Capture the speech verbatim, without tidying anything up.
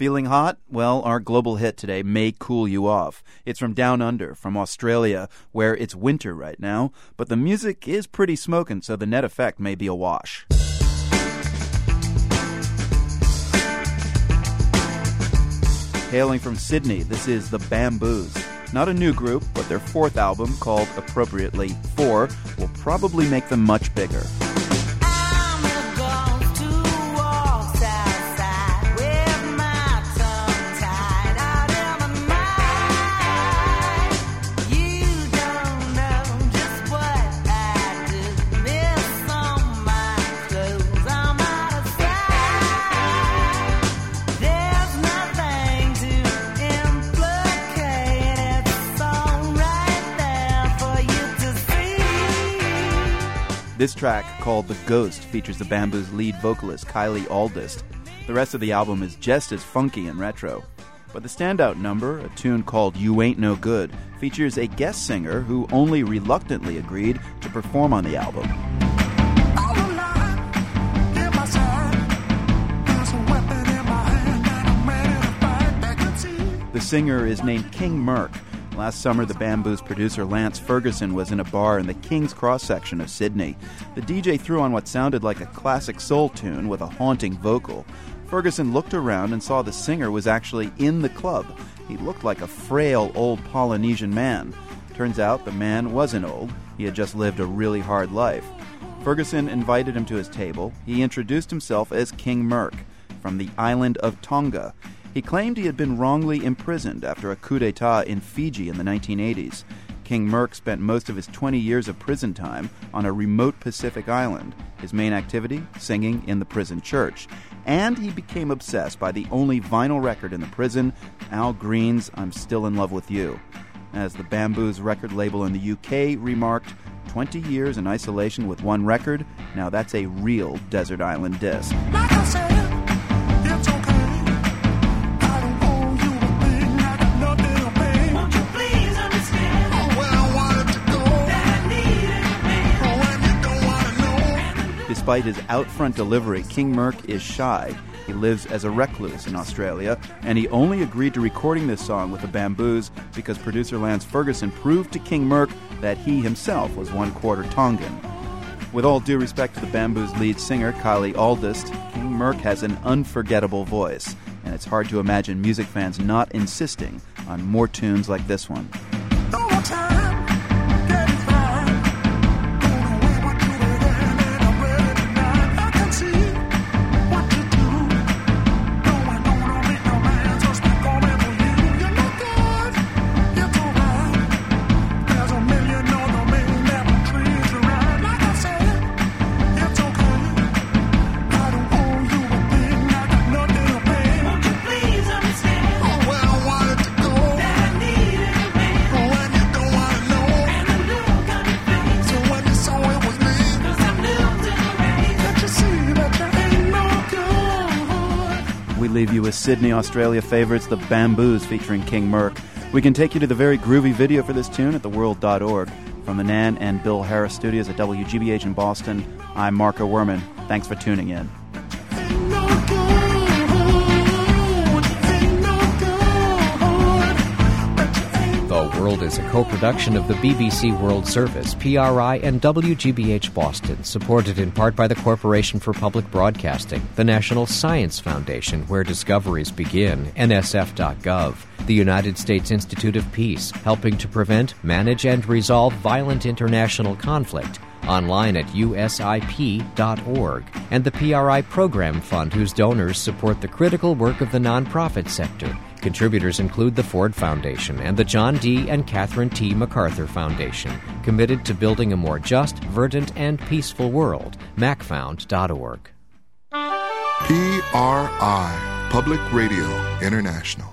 Feeling hot? Well, our global hit today may cool you off. It's from Down Under, from Australia, where it's winter right now, but the music is pretty smoking, so the net effect may be a wash. Hailing from Sydney, this is the Bamboos. Not a new group, but their fourth album, called appropriately Four, will probably make them much bigger. This track, called The Ghost, features the Bamboos' lead vocalist, Kylie Aldist. The rest of the album is just as funky and retro. But the standout number, a tune called You Ain't No Good, features a guest singer who only reluctantly agreed to perform on the album. The singer is named King Merc. Last summer, the Bamboos' producer Lance Ferguson was in a bar in the King's Cross section of Sydney. The D J threw on what sounded like a classic soul tune with a haunting vocal. Ferguson looked around and saw the singer was actually in the club. He looked like a frail old Polynesian man. Turns out the man wasn't old. He had just lived a really hard life. Ferguson invited him to his table. He introduced himself as King Merc from the island of Tonga. He claimed he had been wrongly imprisoned after a coup d'etat in Fiji in the nineteen eighties. King Merc spent most of his twenty years of prison time on a remote Pacific island. His main activity? Singing in the prison church. And he became obsessed by the only vinyl record in the prison, Al Green's I'm Still in Love with You. As the Bamboos record label in the U K remarked, twenty years in isolation with one record, now that's a real desert island disc. Like I said, it's okay. Despite his out-front delivery, King Merc is shy. He lives as a recluse in Australia, and he only agreed to recording this song with the Bamboos because producer Lance Ferguson proved to King Merc that he himself was one-quarter Tongan. With all due respect to the Bamboos' lead singer, Kylie Aldist, King Merc has an unforgettable voice, and it's hard to imagine music fans not insisting on more tunes like this one. We leave you with Sydney, Australia favorites, the Bamboos featuring King Merc. We can take you to the very groovy video for this tune at the world dot org. From the Nan and Bill Harris studios at W G B H in Boston, I'm Marco Werman. Thanks for tuning in. The World is a co-production of the B B C World Service, P R I, and W G B H Boston, supported in part by the Corporation for Public Broadcasting, the National Science Foundation, where discoveries begin, N S F dot gov, the United States Institute of Peace, helping to prevent, manage, and resolve violent international conflict, online at U S I P dot org, and the P R I Program Fund, whose donors support the critical work of the nonprofit sector. Contributors include the Ford Foundation and the John D. and Catherine T. MacArthur Foundation, committed to building a more just, verdant, and peaceful world. Mac Found dot org. P R I, Public Radio International.